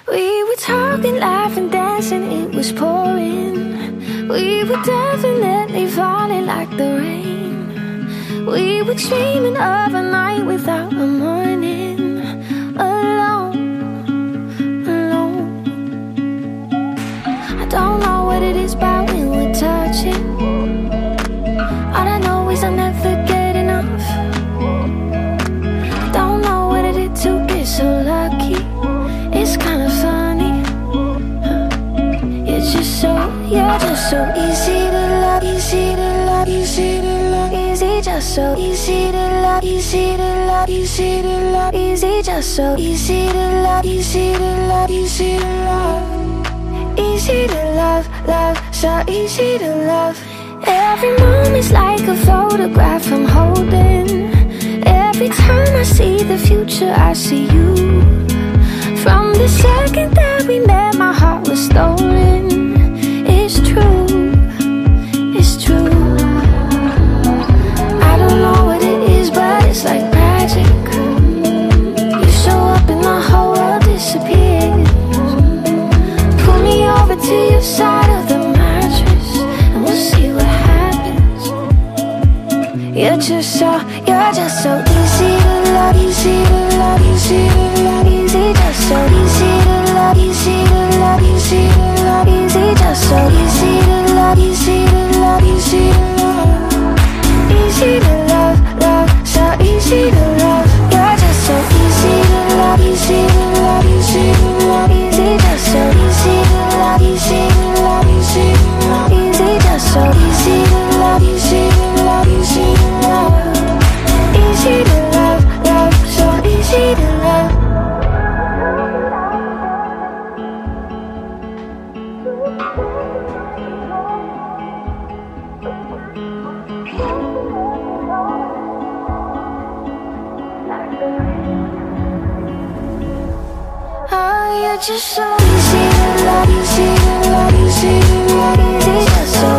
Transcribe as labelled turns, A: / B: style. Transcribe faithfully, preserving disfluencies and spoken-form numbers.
A: We were talking, laughing, dancing, it was pouring. We were definitely falling like the rain. We were dreaming of a night without a morning. Alone, alone. I don't know what it is about when we're touching. All I know is I never get enough. I don't know what it is to get so lucky. It's kind of funny. You're just so, you're just so easy to love, easy to love, easy to love, easy, just so easy to love, easy to love, easy to love, easy, just so easy to love, easy to love, easy to love, easy to love, love, so easy to love. Every moment's like a photograph I'm holding. Every time I see the future, I see you. From the second that we met, my heart was stolen. It's true, it's true. I don't know what it is, but it's like magic. You show up and my whole world disappears. Pull me over to your side of the mattress, and we'll see what happens. You're just so, you're just so easy to love, easy to love, easy to love, easy, just so easy to love, easy to love, easy to love, easy, just so easy to love, easy to love, easy to love, easy to love, love, so easy to love. You're just so easy to love, easy to love, easy to love, easy, just so easy to love, easy to love, easy to love, easy, just so easy to love, easy to love, easy to love, easy to love, love, so easy to love. Oh, you're just so easy to love, easy to love, easy to love, easy, just so